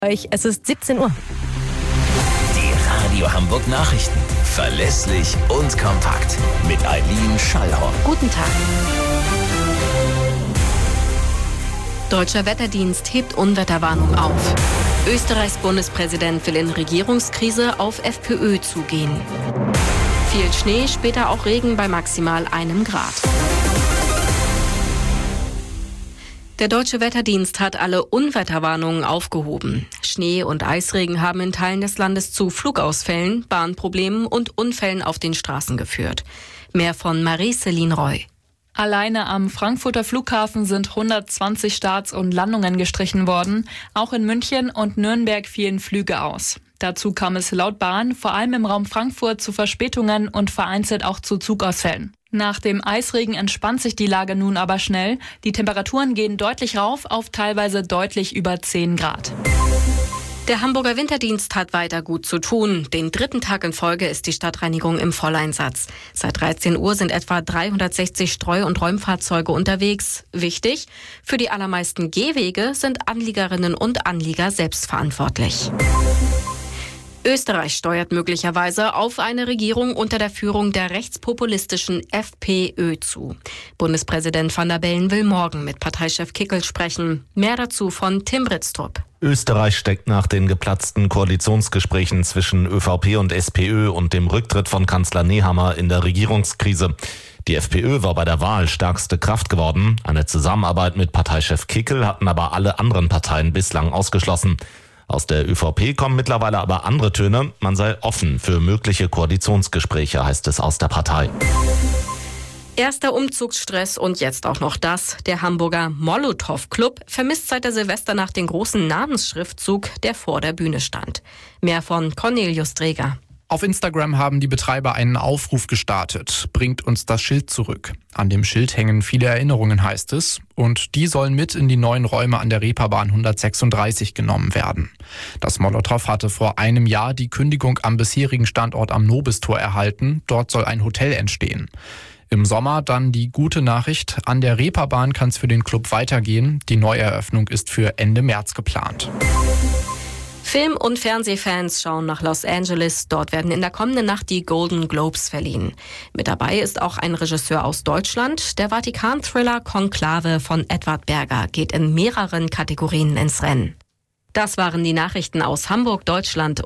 Es ist 17 Uhr. Die Radio Hamburg Nachrichten. Verlässlich und kompakt. Mit Eileen Schallhorn. Guten Tag. Deutscher Wetterdienst hebt Unwetterwarnung auf. Österreichs Bundespräsident will in Regierungskrise auf FPÖ zugehen. Viel Schnee, später auch Regen bei maximal 1 Grad. Der Deutsche Wetterdienst hat alle Unwetterwarnungen aufgehoben. Schnee- und Eisregen haben in Teilen des Landes zu Flugausfällen, Bahnproblemen und Unfällen auf den Straßen geführt. Mehr von Marie-Céline Roy. Alleine am Frankfurter Flughafen sind 120 Starts und Landungen gestrichen worden. Auch in München und Nürnberg fielen Flüge aus. Dazu kam es laut Bahn vor allem im Raum Frankfurt zu Verspätungen und vereinzelt auch zu Zugausfällen. Nach dem Eisregen entspannt sich die Lage nun aber schnell. Die Temperaturen gehen deutlich rauf auf teilweise deutlich über 10 Grad. Der Hamburger Winterdienst hat weiter gut zu tun. Den 3. Tag in Folge ist die Stadtreinigung im Volleinsatz. Seit 13 Uhr sind etwa 360 Streu- und Räumfahrzeuge unterwegs. Wichtig, für die allermeisten Gehwege sind Anliegerinnen und Anlieger selbst verantwortlich. Österreich steuert möglicherweise auf eine Regierung unter der Führung der rechtspopulistischen FPÖ zu. Bundespräsident Van der Bellen will morgen mit Parteichef Kickl sprechen. Mehr dazu von Tim Britztrup. Österreich steckt nach den geplatzten Koalitionsgesprächen zwischen ÖVP und SPÖ und dem Rücktritt von Kanzler Nehammer in der Regierungskrise. Die FPÖ war bei der Wahl stärkste Kraft geworden. Eine Zusammenarbeit mit Parteichef Kickl hatten aber alle anderen Parteien bislang ausgeschlossen. Aus der ÖVP kommen mittlerweile aber andere Töne. Man sei offen für mögliche Koalitionsgespräche, heißt es aus der Partei. Erster Umzugsstress und jetzt auch noch das. Der Hamburger Molotow-Club vermisst seit der Silvesternacht den großen Namensschriftzug, der vor der Bühne stand. Mehr von Cornelius Dreger. Auf Instagram haben die Betreiber einen Aufruf gestartet. Bringt uns das Schild zurück. An dem Schild hängen viele Erinnerungen, heißt es. Und die sollen mit in die neuen Räume an der Reeperbahn 136 genommen werden. Das Molotow hatte vor einem Jahr die Kündigung am bisherigen Standort am Nobistor erhalten. Dort soll ein Hotel entstehen. Im Sommer dann die gute Nachricht. An der Reeperbahn kann es für den Club weitergehen. Die Neueröffnung ist für Ende März geplant. Film- und Fernsehfans schauen nach Los Angeles. Dort werden in der kommenden Nacht die Golden Globes verliehen. Mit dabei ist auch ein Regisseur aus Deutschland. Der Vatikan-Thriller Konklave von Edward Berger geht in mehreren Kategorien ins Rennen. Das waren die Nachrichten aus Hamburg, Deutschland